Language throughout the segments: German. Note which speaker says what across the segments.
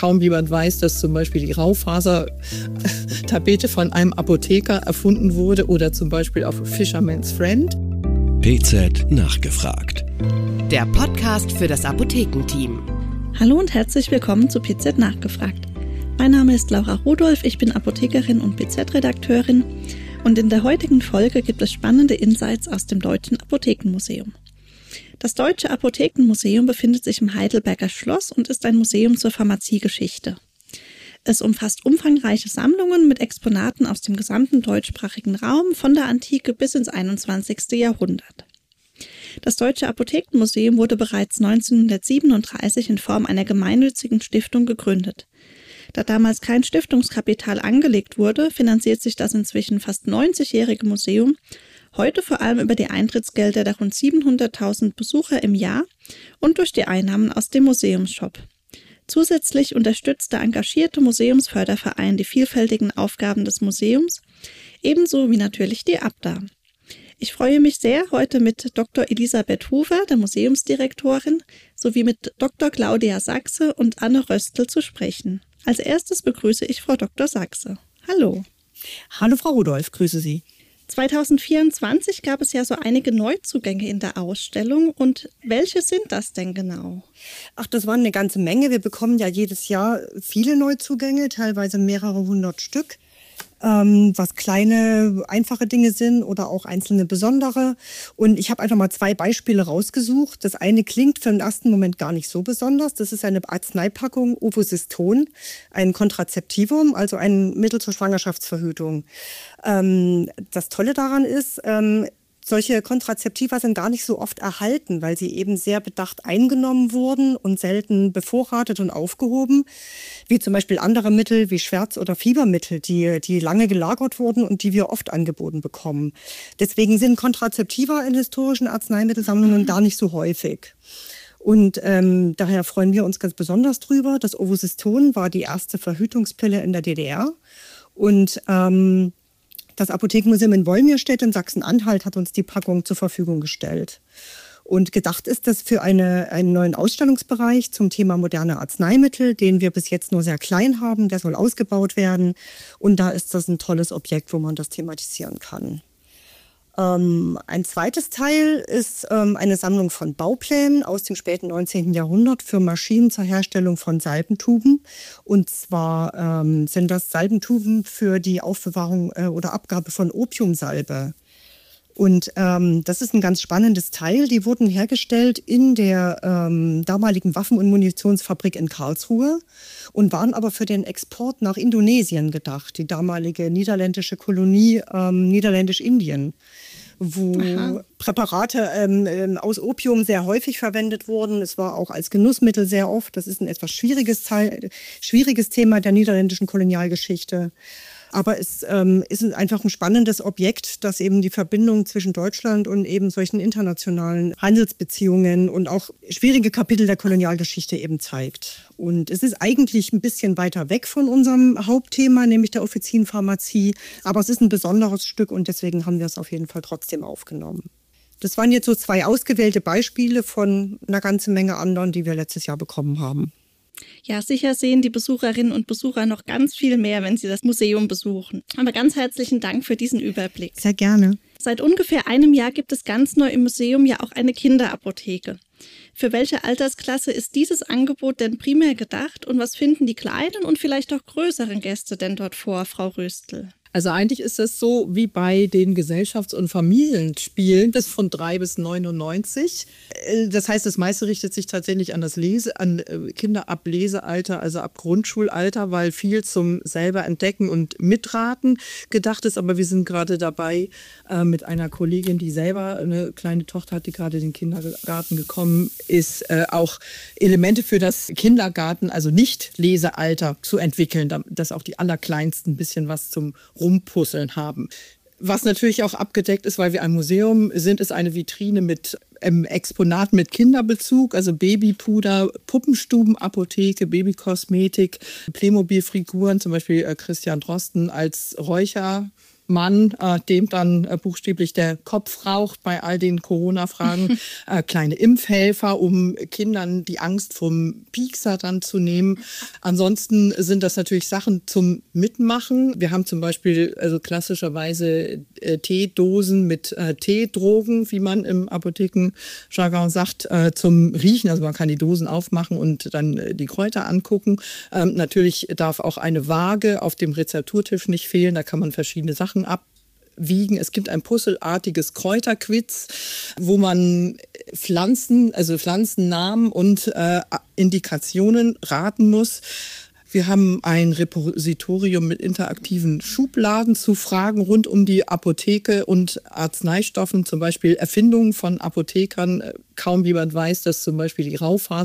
Speaker 1: Kaum jemand weiß, dass zum Beispiel die Raufasertapete von einem Apotheker erfunden wurde oder zum Beispiel auf Fisherman's Friend.
Speaker 2: PZ nachgefragt.
Speaker 3: Der Podcast für das Apothekenteam.
Speaker 4: Hallo und herzlich willkommen zu PZ nachgefragt. Mein Name ist Laura Rudolph, ich bin Apothekerin und PZ-Redakteurin und in der heutigen Folge gibt es spannende Insights aus dem Deutschen Apothekenmuseum. Das Deutsche Apothekenmuseum befindet sich im Heidelberger Schloss und ist ein Museum zur Pharmaziegeschichte. Es umfasst umfangreiche Sammlungen mit Exponaten aus dem gesamten deutschsprachigen Raum von der Antike bis ins 21. Jahrhundert. Das Deutsche Apothekenmuseum wurde bereits 1937 in Form einer gemeinnützigen Stiftung gegründet. Da damals kein Stiftungskapital angelegt wurde, finanziert sich das inzwischen fast 90-jährige Museum heute vor allem über die Eintrittsgelder der rund 700.000 Besucher im Jahr und durch die Einnahmen aus dem Museumsshop. Zusätzlich unterstützt der engagierte Museumsförderverein die vielfältigen Aufgaben des Museums, ebenso wie natürlich die ABDA. Ich freue mich sehr, heute mit Dr. Elisabeth Hufer, der Museumsdirektorin, sowie mit Dr. Claudia Sachse und Anne Röstl zu sprechen. Als erstes begrüße ich Frau Dr. Sachse. Hallo.
Speaker 5: Hallo Frau Rudolph, grüße Sie.
Speaker 4: 2024 gab es ja so einige Neuzugänge in der Ausstellung. Und welche sind das denn genau?
Speaker 5: Ach, das waren eine ganze Menge. Wir bekommen ja jedes Jahr viele Neuzugänge, teilweise mehrere hundert Stück. Was kleine, einfache Dinge sind oder auch einzelne besondere. Und ich habe einfach mal zwei Beispiele rausgesucht. Das eine klingt für den ersten Moment gar nicht so besonders. Das ist eine Arzneipackung Ovusiston, ein Kontrazeptivum, also ein Mittel zur Schwangerschaftsverhütung. Das Tolle daran ist, solche Kontrazeptiva sind gar nicht so oft erhalten, weil sie eben sehr bedacht eingenommen wurden und selten bevorratet und aufgehoben, wie zum Beispiel andere Mittel wie Schmerz- oder Fiebermittel, die lange gelagert wurden und die wir oft angeboten bekommen. Deswegen sind Kontrazeptiva in historischen Arzneimittelsammlungen gar nicht so häufig. Und daher freuen wir uns ganz besonders drüber. Das Ovusiston war die erste Verhütungspille in der DDR und das Apothekenmuseum in Wolmirstedt in Sachsen-Anhalt hat uns die Packung zur Verfügung gestellt. Und gedacht ist das für einen neuen Ausstellungsbereich zum Thema moderne Arzneimittel, den wir bis jetzt nur sehr klein haben. Der soll ausgebaut werden. Und da ist das ein tolles Objekt, wo man das thematisieren kann. Ein zweites Teil ist eine Sammlung von Bauplänen aus dem späten 19. Jahrhundert für Maschinen zur Herstellung von Salbentuben. Und zwar sind das Salbentuben für die Aufbewahrung oder Abgabe von Opiumsalbe. Und das ist ein ganz spannendes Teil. Die wurden hergestellt in der damaligen Waffen- und Munitionsfabrik in Karlsruhe und waren aber für den Export nach Indonesien gedacht, die damalige niederländische Kolonie Niederländisch-Indien, wo Präparate aus Opium sehr häufig verwendet wurden. Es war auch als Genussmittel sehr oft. Das ist ein etwas schwieriges Thema der niederländischen Kolonialgeschichte. Aber es ist einfach ein spannendes Objekt, das eben die Verbindung zwischen Deutschland und eben solchen internationalen Handelsbeziehungen und auch schwierige Kapitel der Kolonialgeschichte eben zeigt. Und es ist eigentlich ein bisschen weiter weg von unserem Hauptthema, nämlich der Offizinpharmazie. Aber es ist ein besonderes Stück und deswegen haben wir es auf jeden Fall trotzdem aufgenommen. Das waren jetzt so zwei ausgewählte Beispiele von einer ganzen Menge anderen, die wir letztes Jahr bekommen haben.
Speaker 4: Ja, sicher sehen die Besucherinnen und Besucher noch ganz viel mehr, wenn sie das Museum besuchen. Aber ganz herzlichen Dank für diesen Überblick.
Speaker 5: Sehr gerne.
Speaker 4: Seit ungefähr einem Jahr gibt es ganz neu im Museum ja auch eine Kinderapotheke. Für welche Altersklasse ist dieses Angebot denn primär gedacht und was finden die kleinen und vielleicht auch größeren Gäste denn dort vor, Frau Röstl?
Speaker 1: Also eigentlich ist das so wie bei den Gesellschafts- und Familienspielen, das von 3 bis 99. Das heißt, das meiste richtet sich tatsächlich an an Kinder ab Lesealter, also ab Grundschulalter, weil viel zum selber entdecken und mitraten gedacht ist. Aber wir sind gerade dabei mit einer Kollegin, die selber eine kleine Tochter hat, die gerade in den Kindergarten gekommen ist, auch Elemente für das Kindergarten, also nicht Lesealter, zu entwickeln, dass auch die Allerkleinsten ein bisschen was zum Rumpuzzeln haben. Was natürlich auch abgedeckt ist, weil wir ein Museum sind, ist eine Vitrine mit Exponaten mit Kinderbezug, also Babypuder, Puppenstubenapotheke, Babykosmetik, Playmobil-Figuren, zum Beispiel Christian Drosten als Räuchermann Mann, dem dann buchstäblich der Kopf raucht bei all den Corona-Fragen, kleine Impfhelfer, um Kindern die Angst vom Piekser dann zu nehmen. Ansonsten sind das natürlich Sachen zum Mitmachen. Wir haben zum Beispiel also klassischerweise Teedosen mit Teedrogen, wie man im Apothekenjargon sagt, zum Riechen. Also man kann die Dosen aufmachen und dann die Kräuter angucken. Natürlich darf auch eine Waage auf dem Rezepturtisch nicht fehlen. Da kann man verschiedene Sachen abwiegen. Es gibt ein puzzelartiges Kräuterquiz, wo man Pflanzennamen und Indikationen raten muss. Wir haben ein Repositorium mit interaktiven Schubladen zu Fragen rund um die Apotheke und Arzneistoffen, zum Beispiel Erfindungen von Apothekern. Kaum jemand weiß, dass zum Beispiel die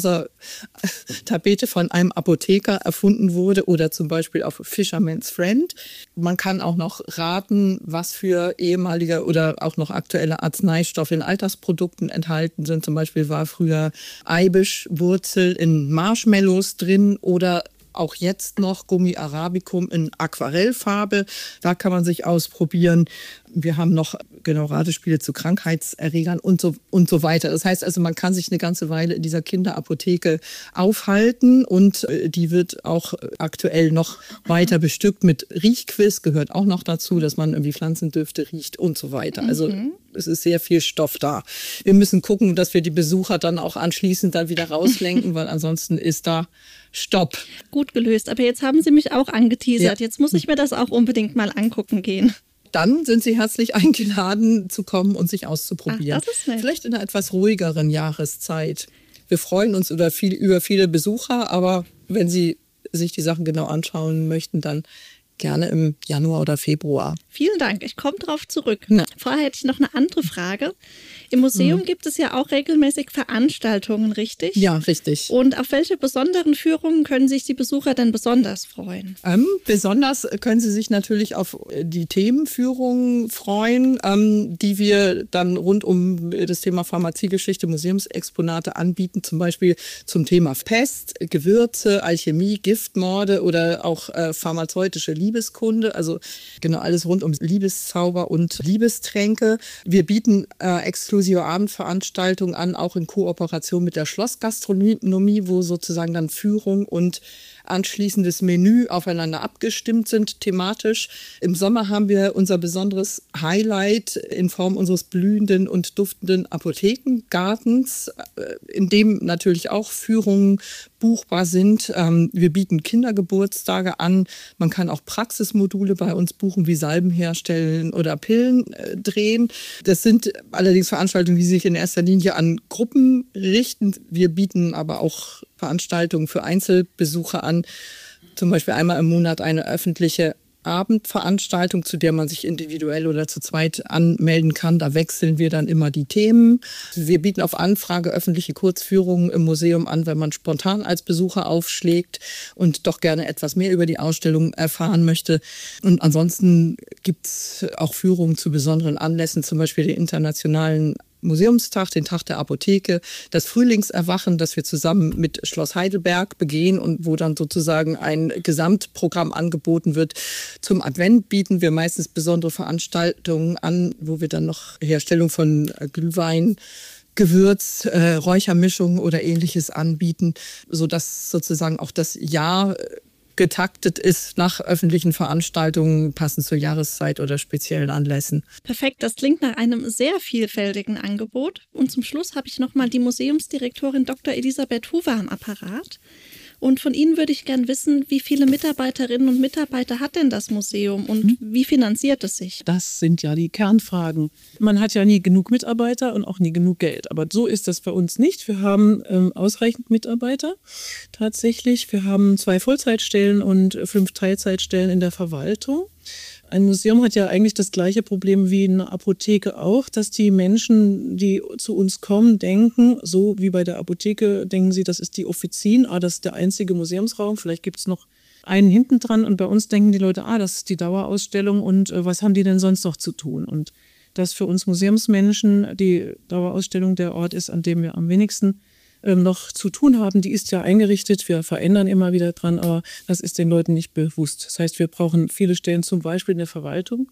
Speaker 1: Raufasertapete von einem Apotheker erfunden wurde oder zum Beispiel auf Fisherman's Friend. Man kann auch noch raten, was für ehemalige oder auch noch aktuelle Arzneistoffe in Alltagsprodukten enthalten sind. Zum Beispiel war früher Eibischwurzel in Marshmallows drin oder auch jetzt noch Gummi Arabicum in Aquarellfarbe. Da kann man sich ausprobieren. Wir haben noch Ratespiele zu Krankheitserregern und so weiter. Das heißt also, man kann sich eine ganze Weile in dieser Kinderapotheke aufhalten und die wird auch aktuell noch weiter bestückt mit Riechquiz, gehört auch noch dazu, dass man irgendwie Pflanzendüfte riecht und so weiter. Also es ist sehr viel Stoff da. Wir müssen gucken, dass wir die Besucher dann auch anschließend dann wieder rauslenken, weil ansonsten ist da Stopp.
Speaker 4: Gut gelöst, aber jetzt haben Sie mich auch angeteasert.
Speaker 1: Ja.
Speaker 4: Jetzt muss ich mir das auch unbedingt mal angucken gehen.
Speaker 1: Dann sind Sie herzlich eingeladen zu kommen und sich auszuprobieren.
Speaker 4: Ach, das ist nett.
Speaker 1: Vielleicht in einer etwas ruhigeren Jahreszeit. Wir freuen uns über viele Besucher, aber wenn Sie sich die Sachen genau anschauen möchten, dann gerne im Januar oder Februar.
Speaker 4: Vielen Dank, ich komme drauf zurück.
Speaker 1: Ja.
Speaker 4: Vorher hätte ich noch eine andere Frage. Im Museum gibt es ja auch regelmäßig Veranstaltungen, richtig?
Speaker 1: Ja, richtig.
Speaker 4: Und auf welche besonderen Führungen können sich die Besucher denn besonders freuen?
Speaker 1: Besonders können Sie sich natürlich auf die Themenführungen freuen, die wir dann rund um das Thema Pharmaziegeschichte, Museumsexponate anbieten, zum Beispiel zum Thema Pest, Gewürze, Alchemie, Giftmorde oder auch pharmazeutische Liebeskunde, also genau alles rund um Liebeszauber und Liebestränke. Wir bieten exklusive Abendveranstaltungen an, auch in Kooperation mit der Schlossgastronomie, wo sozusagen dann Führung und anschließendes Menü aufeinander abgestimmt sind, thematisch. Im Sommer haben wir unser besonderes Highlight in Form unseres blühenden und duftenden Apothekengartens, in dem natürlich auch Führungen buchbar sind. Wir bieten Kindergeburtstage an. Man kann auch Praxismodule bei uns buchen, wie Salben herstellen oder Pillen drehen. Das sind allerdings Veranstaltungen, die sich in erster Linie an Gruppen richten. Wir bieten aber auch Veranstaltungen für Einzelbesucher an. Zum Beispiel einmal im Monat eine öffentliche Abendveranstaltung, zu der man sich individuell oder zu zweit anmelden kann. Da wechseln wir dann immer die Themen. Wir bieten auf Anfrage öffentliche Kurzführungen im Museum an, wenn man spontan als Besucher aufschlägt und doch gerne etwas mehr über die Ausstellung erfahren möchte. Und ansonsten gibt es auch Führungen zu besonderen Anlässen, zum Beispiel den internationalen Museumstag, den Tag der Apotheke, das Frühlingserwachen, das wir zusammen mit Schloss Heidelberg begehen und wo dann sozusagen ein Gesamtprogramm angeboten wird. Zum Advent bieten wir meistens besondere Veranstaltungen an, wo wir dann noch Herstellung von Glühwein, Gewürz, Räuchermischungen oder Ähnliches anbieten, sodass sozusagen auch das Jahr getaktet ist nach öffentlichen Veranstaltungen, passend zur Jahreszeit oder speziellen Anlässen.
Speaker 4: Perfekt, das klingt nach einem sehr vielfältigen Angebot. Und zum Schluss habe ich nochmal die Museumsdirektorin Dr. Elisabeth Huber am Apparat. Und von Ihnen würde ich gern wissen, wie viele Mitarbeiterinnen und Mitarbeiter hat denn das Museum und wie finanziert es sich?
Speaker 6: Das sind ja die Kernfragen. Man hat ja nie genug Mitarbeiter und auch nie genug Geld. Aber so ist das bei uns nicht. Wir haben ausreichend Mitarbeiter tatsächlich. Wir haben 2 Vollzeitstellen und 5 Teilzeitstellen in der Verwaltung. Ein Museum hat ja eigentlich das gleiche Problem wie eine Apotheke auch, dass die Menschen, die zu uns kommen, denken, so wie bei der Apotheke, denken sie, das ist die Offizin, das ist der einzige Museumsraum, vielleicht gibt es noch einen hinten dran und bei uns denken die Leute, das ist die Dauerausstellung und was haben die denn sonst noch zu tun? Und dass für uns Museumsmenschen die Dauerausstellung der Ort ist, an dem wir am wenigsten noch zu tun haben, die ist ja eingerichtet, wir verändern immer wieder dran, aber das ist den Leuten nicht bewusst. Das heißt, wir brauchen viele Stellen zum Beispiel in der Verwaltung.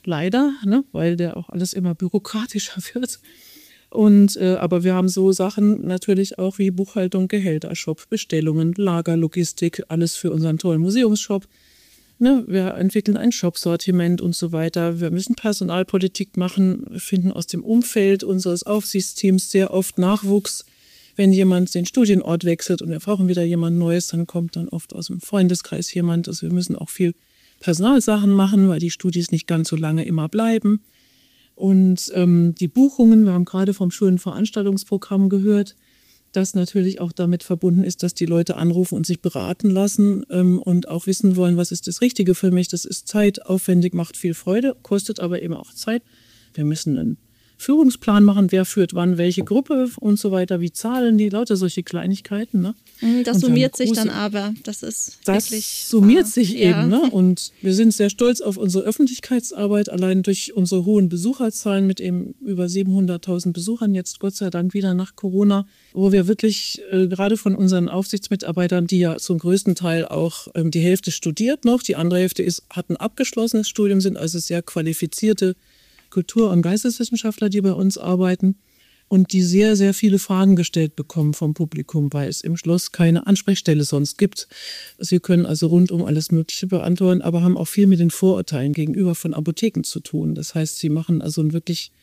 Speaker 6: leider, ne, weil der auch alles immer bürokratischer wird. Und aber wir haben so Sachen natürlich auch wie Buchhaltung, Gehältershop, Bestellungen, Lagerlogistik, alles für unseren tollen Museumsshop. Ne, wir entwickeln ein Shopsortiment und so weiter. Wir müssen Personalpolitik machen, finden aus dem Umfeld unseres Aufsichtsteams sehr oft Nachwuchs. Wenn jemand den Studienort wechselt und wir brauchen wieder jemand Neues, dann kommt dann oft aus dem Freundeskreis jemand. Also wir müssen auch viel Personalsachen machen, weil die Studis nicht ganz so lange immer bleiben. Und die Buchungen, wir haben gerade vom Schulenveranstaltungsprogramm gehört, das natürlich auch damit verbunden ist, dass die Leute anrufen und sich beraten lassen und auch wissen wollen, was ist das Richtige für mich. Das ist zeitaufwendig, macht viel Freude, kostet aber eben auch Zeit. Wir müssen einen Führungsplan machen, wer führt wann welche Gruppe und so weiter, wie zahlen die, lauter solche Kleinigkeiten. Ne?
Speaker 4: Das summiert sich dann aber, das ist wirklich...
Speaker 6: Das summiert sich eben, ne? Und wir sind sehr stolz auf unsere Öffentlichkeitsarbeit, allein durch unsere hohen Besucherzahlen mit eben über 700.000 Besuchern, jetzt Gott sei Dank wieder nach Corona, wo wir wirklich gerade von unseren Aufsichtsmitarbeitern, die ja zum größten Teil auch die Hälfte studiert noch, die andere Hälfte hat ein abgeschlossenes Studium, sind also sehr qualifizierte Kultur- und Geisteswissenschaftler, die bei uns arbeiten und die sehr, sehr viele Fragen gestellt bekommen vom Publikum, weil es im Schloss keine Ansprechstelle sonst gibt. Sie können also rundum alles Mögliche beantworten, aber haben auch viel mit den Vorurteilen gegenüber von Apotheken zu tun. Das heißt, sie machen also ein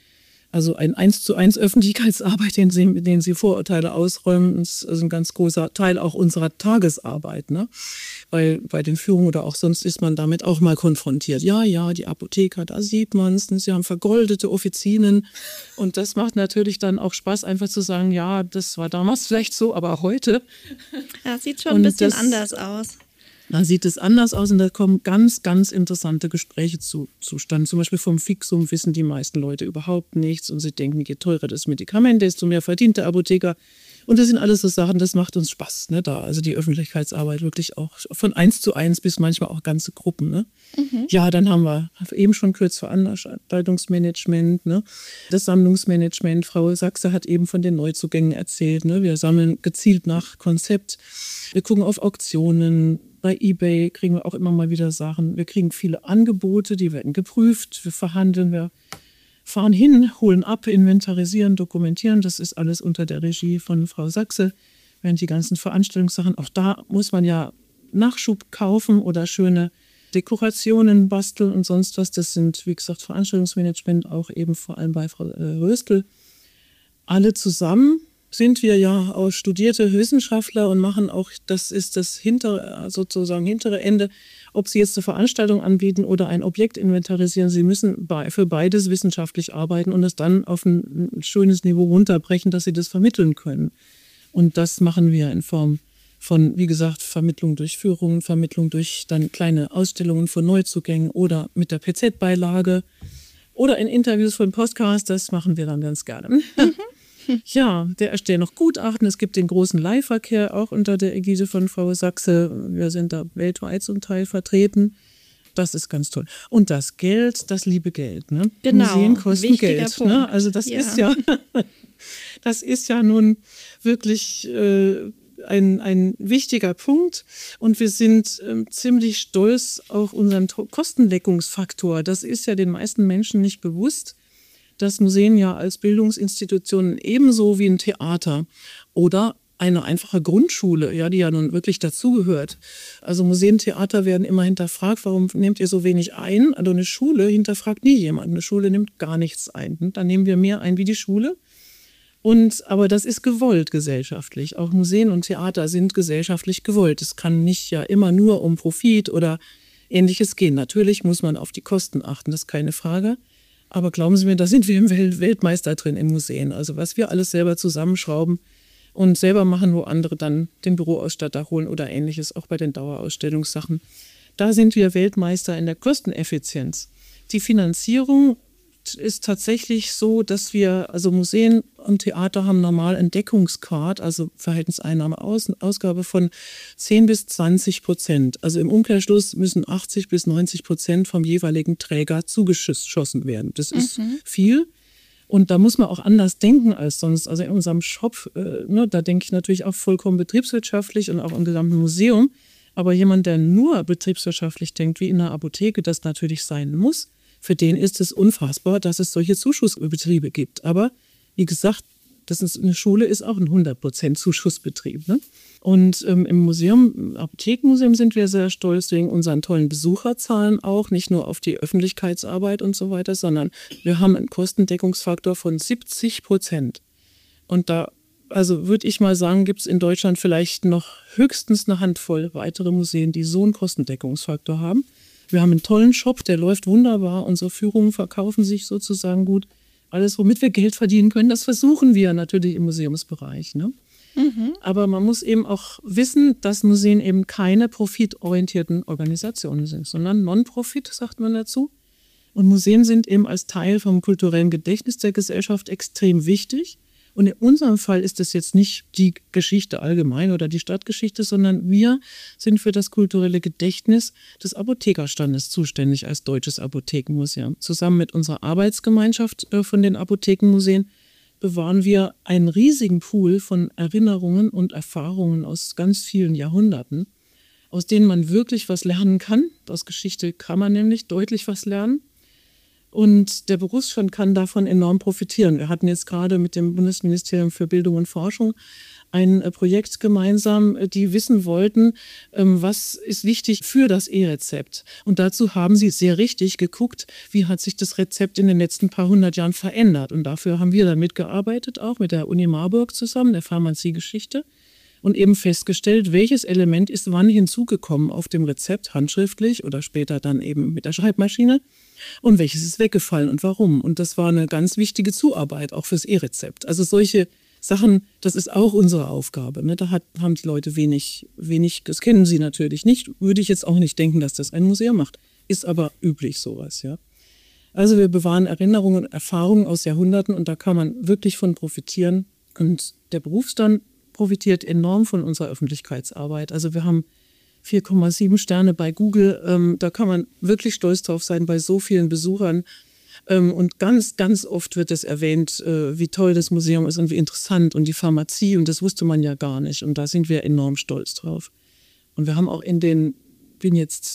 Speaker 6: 1:1 Öffentlichkeitsarbeit, in denen sie Vorurteile ausräumen. Das ist ein ganz großer Teil auch unserer Tagesarbeit, ne? Weil bei den Führungen oder auch sonst ist man damit auch mal konfrontiert. Ja, die Apotheker, da sieht man es, sie haben vergoldete Offizinen. Und das macht natürlich dann auch Spaß, einfach zu sagen, ja, das war damals vielleicht so, aber heute.
Speaker 4: Ja, sieht schon ein bisschen anders aus.
Speaker 6: Da sieht es anders aus und da kommen ganz, ganz interessante Gespräche zustande. Zum Beispiel vom Fixum wissen die meisten Leute überhaupt nichts und sie denken, je teurer das Medikament, desto mehr verdient der Apotheker. Und das sind alles so Sachen, das macht uns Spaß, ne, da. Also die Öffentlichkeitsarbeit wirklich auch von 1:1 bis manchmal auch ganze Gruppen, ne. Ja, dann haben wir eben schon kurz Veranstaltungsmanagement, ne, das Sammlungsmanagement. Frau Sachse hat eben von den Neuzugängen erzählt, ne. Wir sammeln gezielt nach Konzept. Wir gucken auf Auktionen. Bei eBay kriegen wir auch immer mal wieder Sachen. Wir kriegen viele Angebote, die werden geprüft. Wir verhandeln, wir fahren hin, holen ab, inventarisieren, dokumentieren. Das ist alles unter der Regie von Frau Sachse. Während die ganzen Veranstaltungssachen, auch da muss man ja Nachschub kaufen oder schöne Dekorationen basteln und sonst was. Das sind, wie gesagt, Veranstaltungsmanagement, auch eben vor allem bei Frau Röstl. Alle zusammen sind wir ja auch studierte Wissenschaftler und machen auch, das ist das hintere Ende, ob Sie jetzt eine Veranstaltung anbieten oder ein Objekt inventarisieren. Sie müssen für beides wissenschaftlich arbeiten und es dann auf ein schönes Niveau runterbrechen, dass Sie das vermitteln können. Und das machen wir in Form von, wie gesagt, Vermittlung durch Führungen, Vermittlung durch dann kleine Ausstellungen von Neuzugängen oder mit der PZ-Beilage oder in Interviews von Podcasts. Das machen wir dann ganz gerne. Ja, der erstellt noch Gutachten. Es gibt den großen Leihverkehr auch unter der Ägide von Frau Sachse. Wir sind da weltweit zum Teil vertreten. Das ist ganz toll. Und das Geld, das liebe Geld. Ne?
Speaker 4: Genau,
Speaker 6: Museen kosten Geld.
Speaker 4: Punkt.
Speaker 6: Ne? Also das ist ja nun wirklich ein wichtiger Punkt. Und wir sind ziemlich stolz auf unseren Kostendeckungsfaktor. Das ist ja den meisten Menschen nicht bewusst, dass Museen ja als Bildungsinstitutionen ebenso wie ein Theater oder eine einfache Grundschule, ja, die ja nun wirklich dazugehört. Also Museen, Theater werden immer hinterfragt, warum nehmt ihr so wenig ein? Also eine Schule hinterfragt nie jemand. Eine Schule nimmt gar nichts ein. Dann nehmen wir mehr ein wie die Schule. Aber das ist gewollt gesellschaftlich. Auch Museen und Theater sind gesellschaftlich gewollt. Es kann nicht ja immer nur um Profit oder Ähnliches gehen. Natürlich muss man auf die Kosten achten, das ist keine Frage. Aber glauben Sie mir, da sind wir im Weltmeister drin in Museen. Also was wir alles selber zusammenschrauben und selber machen, wo andere dann den Büroausstatter holen oder Ähnliches, auch bei den Dauerausstellungssachen. Da sind wir Weltmeister in der Kosteneffizienz. Die Finanzierung ist tatsächlich so, dass also Museen und Theater haben normal einen Deckungsgrad, also Verhältnis Einnahme-Ausgabe von 10-20%. Also im Umkehrschluss müssen 80-90% vom jeweiligen Träger zugeschossen werden. Das ist viel. Und da muss man auch anders denken als sonst. Also in unserem Shop, da denke ich natürlich auch vollkommen betriebswirtschaftlich und auch im gesamten Museum. Aber jemand, der nur betriebswirtschaftlich denkt, wie in einer Apotheke das natürlich sein muss, Für den ist es unfassbar, dass es solche Zuschussbetriebe gibt. Aber wie gesagt, eine Schule ist auch ein 100% Zuschussbetrieb. Ne? Und im Apothekenmuseum sind wir sehr stolz wegen unseren tollen Besucherzahlen auch, nicht nur auf die Öffentlichkeitsarbeit und so weiter, sondern wir haben einen Kostendeckungsfaktor von 70%. Und da, also würde ich mal sagen, gibt es in Deutschland vielleicht noch höchstens eine Handvoll weitere Museen, die so einen Kostendeckungsfaktor haben. Wir haben einen tollen Shop, der läuft wunderbar. Unsere Führungen verkaufen sich sozusagen gut. Alles, womit wir Geld verdienen können, das versuchen wir natürlich im Museumsbereich. Ne? Aber man muss eben auch wissen, dass Museen eben keine profitorientierten Organisationen sind, sondern Non-Profit, sagt man dazu. Und Museen sind eben als Teil vom kulturellen Gedächtnis der Gesellschaft extrem wichtig. Und in unserem Fall ist es jetzt nicht die Geschichte allgemein oder die Stadtgeschichte, sondern wir sind für das kulturelle Gedächtnis des Apothekerstandes zuständig als Deutsches Apothekenmuseum. Zusammen mit unserer Arbeitsgemeinschaft von den Apothekenmuseen bewahren wir einen riesigen Pool von Erinnerungen und Erfahrungen aus ganz vielen Jahrhunderten, aus denen man wirklich was lernen kann. Aus Geschichte kann man nämlich deutlich was lernen. Und der Berufsstand kann davon enorm profitieren. Wir hatten jetzt gerade mit dem Bundesministerium für Bildung und Forschung ein Projekt gemeinsam, die wissen wollten, was ist wichtig für das E-Rezept. Und dazu haben sie sehr richtig geguckt, wie hat sich das Rezept in den letzten paar hundert Jahren verändert. Und dafür haben wir dann mitgearbeitet, auch mit der Uni Marburg zusammen, der Pharmaziegeschichte, und eben festgestellt, welches Element ist wann hinzugekommen auf dem Rezept, handschriftlich oder später dann eben mit der Schreibmaschine, und welches ist weggefallen und warum. Und das war eine ganz wichtige Zuarbeit, auch fürs E-Rezept. Also solche Sachen, das ist auch unsere Aufgabe. Ne? Da haben die Leute wenig, das kennen sie natürlich nicht, würde ich jetzt auch nicht denken, dass das ein Museum macht. Ist aber üblich sowas, ja. Also wir bewahren Erinnerungen und Erfahrungen aus Jahrhunderten und da kann man wirklich von profitieren. Und der Berufsstand profitiert enorm von unserer Öffentlichkeitsarbeit. Also wir haben 4,7 Sterne bei Google. Da kann man wirklich stolz drauf sein bei so vielen Besuchern. Und ganz, ganz oft wird es erwähnt, wie toll das Museum ist und wie interessant und die Pharmazie. Und das wusste man ja gar nicht. Und da sind wir enorm stolz drauf. Und wir haben auch bin jetzt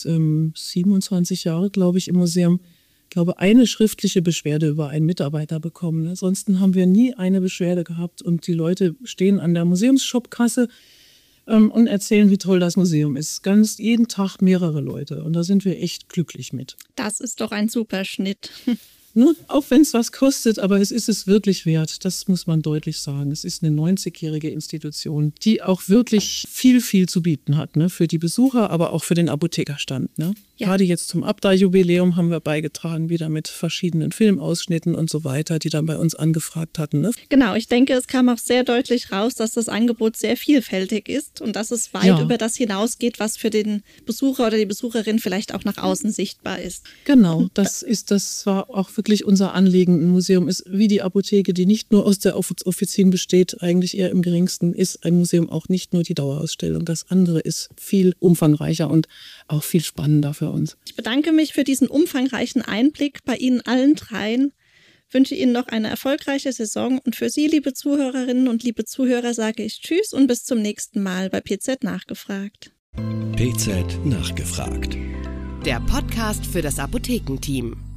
Speaker 6: 27 Jahre, glaube ich, im Museum, eine schriftliche Beschwerde über einen Mitarbeiter bekommen. Ansonsten haben wir nie eine Beschwerde gehabt. Und die Leute stehen an der Museumsshopkasse und erzählen, wie toll das Museum ist. Jeden Tag mehrere Leute. Und da sind wir echt glücklich mit.
Speaker 4: Das ist doch ein super Schnitt.
Speaker 6: Ne? Auch wenn es was kostet, aber es ist es wirklich wert. Das muss man deutlich sagen. Es ist eine 90-jährige Institution, die auch wirklich viel, viel zu bieten hat. Ne? Für die Besucher, aber auch für den Apothekerstand. Ne? Ja. Gerade jetzt zum Abda-Jubiläum haben wir beigetragen, wieder mit verschiedenen Filmausschnitten und so weiter, die dann bei uns angefragt hatten. Ne?
Speaker 4: Genau, ich denke, es kam auch sehr deutlich raus, dass das Angebot sehr vielfältig ist und dass es weit über das hinausgeht, was für den Besucher oder die Besucherin vielleicht auch nach außen sichtbar ist.
Speaker 6: Genau, das war auch wirklich unser Anliegen. Ein Museum ist wie die Apotheke, die nicht nur aus der Offizin besteht, eigentlich eher im geringsten, ist ein Museum auch nicht nur die Dauerausstellung. Das andere ist viel umfangreicher und auch viel spannender für uns.
Speaker 4: Ich bedanke mich für diesen umfangreichen Einblick bei Ihnen allen dreien. Wünsche Ihnen noch eine erfolgreiche Saison und für Sie, liebe Zuhörerinnen und liebe Zuhörer, sage ich Tschüss und bis zum nächsten Mal bei PZ Nachgefragt.
Speaker 2: PZ Nachgefragt.
Speaker 3: Der Podcast für das Apothekenteam.